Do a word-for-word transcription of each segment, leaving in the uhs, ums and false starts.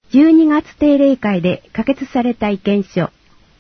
じゅうにがつ定例会で可決された意見書。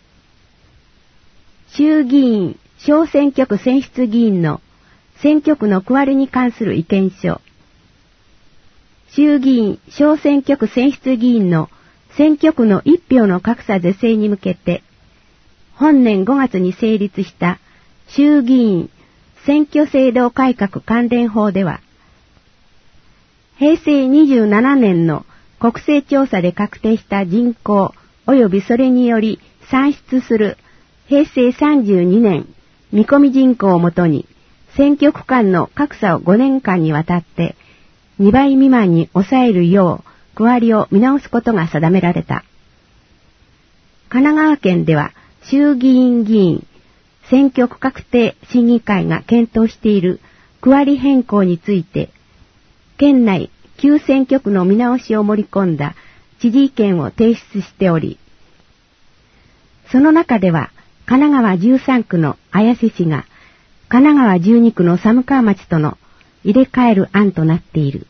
衆議院小選挙区選出議員の選挙区の区割りに関する意見書。衆議院小選挙区選出議員の選挙区の一票の格差是正に向けて、本年ごがつに成立した衆議院選挙制度改革関連法では、へいせいにじゅうななねんの国勢調査で確定した人口及びそれにより算出するへいせいさんじゅうにねん見込み人口をもとに選挙区間の格差をごねんかんにわたってにばい未満に抑えるよう区割りを見直すことが定められた。神奈川県では衆議院議員選挙区画定審議会が検討している区割り変更について、県内旧選挙区の見直しを盛り込んだ知事意見を提出しており、その中では神奈川じゅうさんくの綾瀬市が神奈川じゅうにくの寒川町との入れ替える案となっている。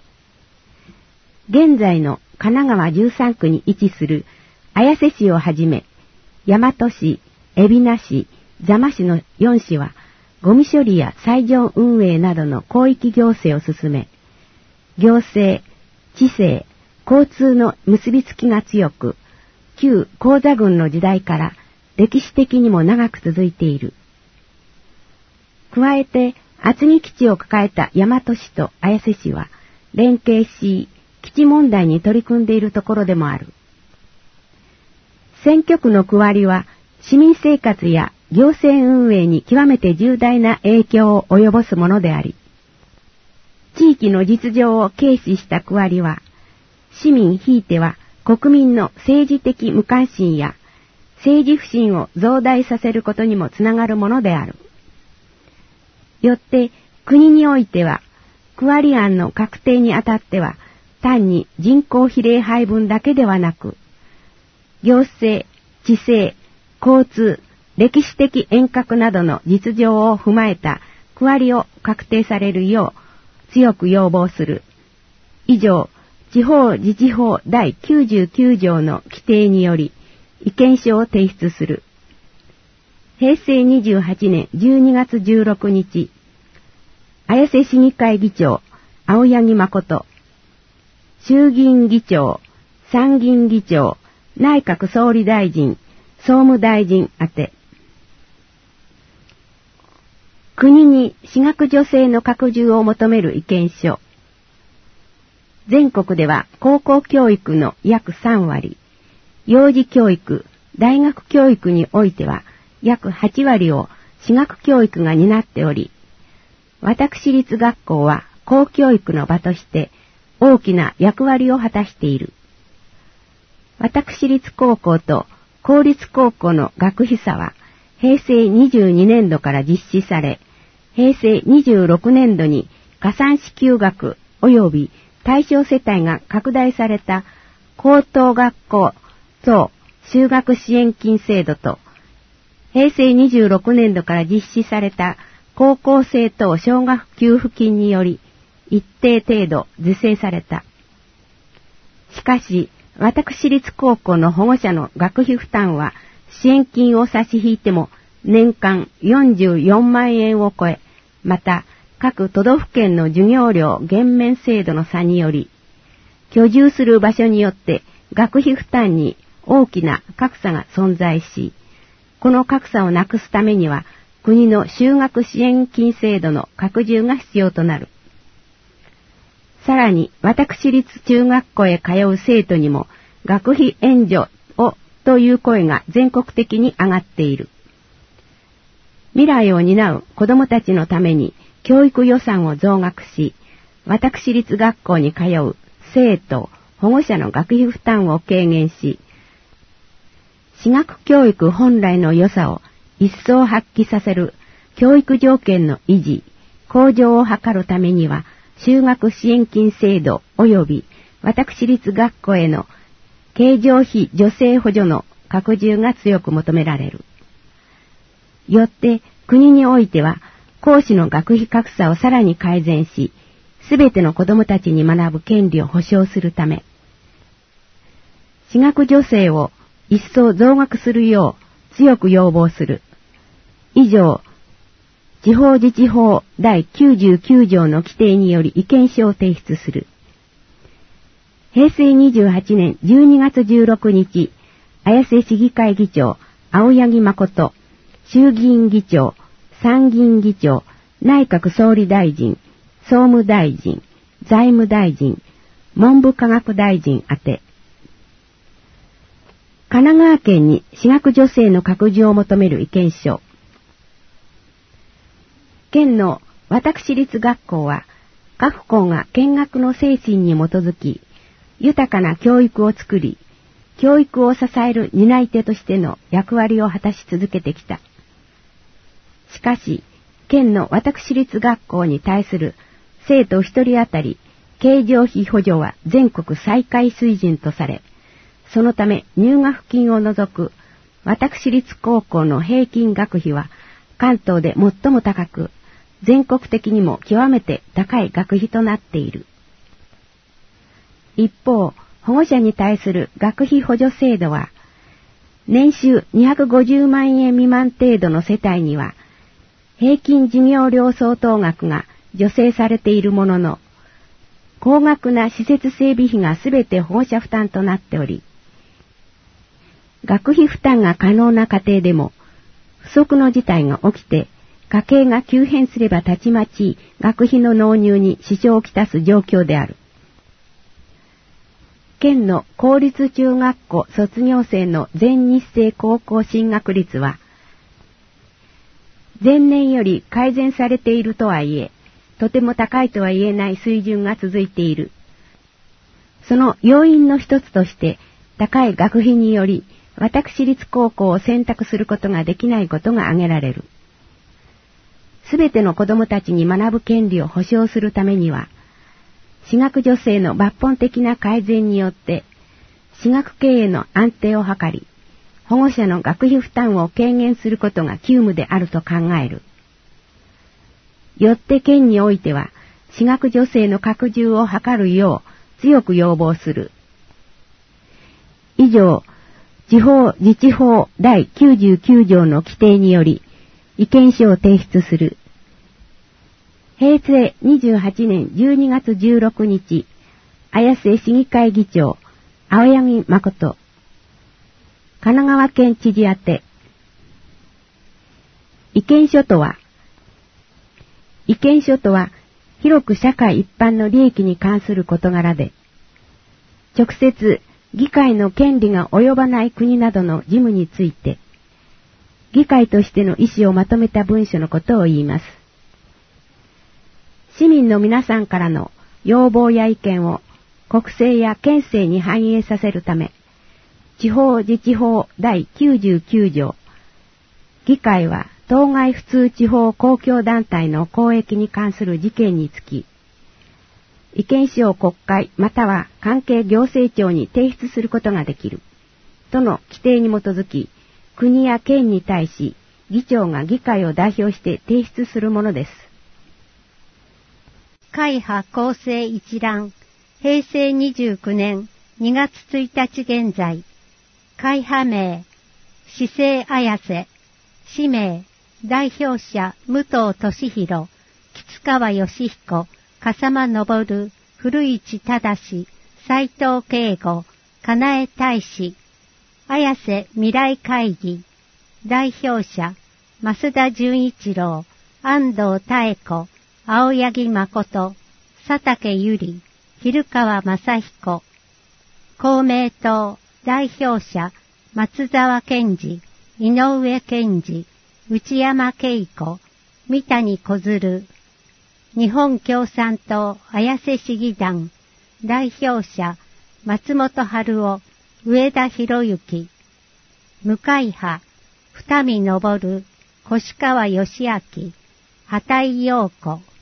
現在の神奈川じゅうさんくに位置する綾瀬市をはじめ、大和市、海老名市、座間市のよんしは、ゴミ処理や斎場運営などの広域行政を進め、行政、知性、交通の結びつきが強く、旧高座郡の時代から歴史的にも長く続いている。加えて、厚木基地を抱えた大和市と綾瀬市は、連携し、基地問題に取り組んでいるところでもある。選挙区の区割りは、市民生活や行政運営に極めて重大な影響を及ぼすものであり、地域の実情を軽視した区割りは、市民ひいては国民の政治的無関心や政治不信を増大させることにもつながるものである。よって国においては、区割り案の確定にあたっては、単に人口比例配分だけではなく、行政、知性、交通、歴史的遠隔などの実情を踏まえた区割りを確定されるよう強く要望する。以上、地方自治法だいきゅうじゅうきゅうじょうの規定により意見書を提出する。へいせいにじゅうはちねんじゅうにがつじゅうろくにち、綾瀬市議会議長、青柳誠、衆議院議長、参議院議長、内閣総理大臣、総務大臣宛て。国に私学助成の拡充を求める意見書。全国では高校教育の約さんわり、幼児教育、大学教育においては約はちわりを私学教育が担っており、私立学校は公教育の場として大きな役割を果たしている。私立高校と公立高校の学費差はへいせいにじゅうにねんどから実施され、へいせいにじゅうろくねんどに加算支給額及び対象世帯が拡大された高等学校等就学支援金制度と、へいせいにじゅうろくねんどから実施された高校生等奨学給付金により一定程度是正された。しかし、私立高校の保護者の学費負担は支援金を差し引いても年間よんじゅうよんまんえんを超え、また各都道府県の授業料減免制度の差により、居住する場所によって学費負担に大きな格差が存在し、この格差をなくすためには国の就学支援金制度の拡充が必要となる。さらに、私立中学校へ通う生徒にも学費援助をという声が全国的に上がっている。未来を担う子どもたちのために教育予算を増額し、私立学校に通う生徒、保護者の学費負担を軽減し、私学教育本来の良さを一層発揮させる教育条件の維持、向上を図るためには、就学支援金制度及び私立学校への経常費助成補助の拡充が強く求められる。よって国においては講師の学費格差をさらに改善し、すべての子どもたちに学ぶ権利を保障するため、 私学助成を一層増額するよう強く要望する。以上、地方自治法だいきゅうじゅうきゅう条の規定により意見書を提出する。へいせいにじゅうはちねんじゅうにがつじゅうろくにち、綾瀬市議会議長、青柳誠、衆議院議長、参議院議長、内閣総理大臣、総務大臣、財務大臣、文部科学大臣宛て。神奈川県に私学助成の拡充を求める意見書。県の私立学校は、各校が見学の精神に基づき、豊かな教育を作り、教育を支える担い手としての役割を果たし続けてきた。しかし、県の私立学校に対する生徒一人当たり経常費補助は全国最下位水準とされ、そのため入学金を除く私立高校の平均学費は関東で最も高く、全国的にも極めて高い学費となっている。一方、保護者に対する学費補助制度は、年収にひゃくごじゅうまんえん未満程度の世帯には、平均授業料相当額が助成されているものの、高額な施設整備費がすべて保護者負担となっており、学費負担が可能な家庭でも、不足の事態が起きて、家計が急変すればたちまち学費の納入に支障をきたす状況である。県の公立中学校卒業生の全日制高校進学率は、前年より改善されているとはいえ、とても高いとは言えない水準が続いている。その要因の一つとして、高い学費により、私立高校を選択することができないことが挙げられる。すべての子供たちに学ぶ権利を保障するためには、私学助成の抜本的な改善によって、私学経営の安定を図り、保護者の学費負担を軽減することが急務であると考える。よって県においては、私学助成の拡充を図るよう強く要望する。以上、地方自治法だいきゅうじゅうきゅう条の規定により、意見書を提出する。へいせいにじゅうはちねんじゅうにがつじゅうろくにち、綾瀬市議会議長、青柳誠。神奈川県知事宛て。意見書とは、意見書とは、広く社会一般の利益に関する事柄で、直接議会の権利が及ばない国などの事務について、議会としての意思をまとめた文書のことを言います。市民の皆さんからの要望や意見を国政や県政に反映させるため、地方自治法だいきゅうじゅうきゅう条、議会は当該普通地方公共団体の公益に関する事件につき、意見書を国会または関係行政庁に提出することができる、との規定に基づき、国や県に対し、議長が議会を代表して提出するものです。 会派構成一覧、へいせいにじゅうきゅうねんにがつついたち現在、会派名、市政綾瀬、氏名、代表者武藤俊弘、吉川義彦、笠間昇、古市忠、斉藤慶吾、金江大使、綾瀬未来会議、代表者、増田純一郎、安藤妙子、青柳誠、佐竹由里、蛭川正彦、公明党、代表者、松沢健二、井上健二、内山恵子、三谷小鶴、日本共産党綾瀬市議団、代表者、松本春夫、上田博之、無会派、二見昇、越川義明、畑井陽子、